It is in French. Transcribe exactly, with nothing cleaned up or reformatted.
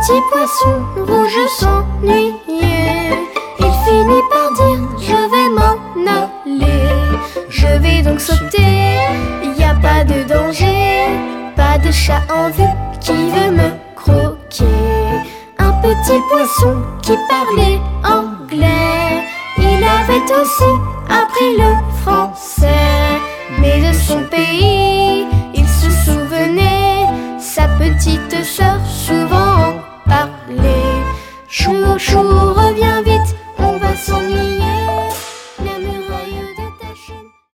petit poisson rouge s'ennuyait. Il finit par dire je vais m'en aller. Je vais donc sauter, y a pas de danger. Pas de chat en vue qui veut me croquer. Un petit poisson qui parlait anglais. Il avait aussi appris le français, mais de son pays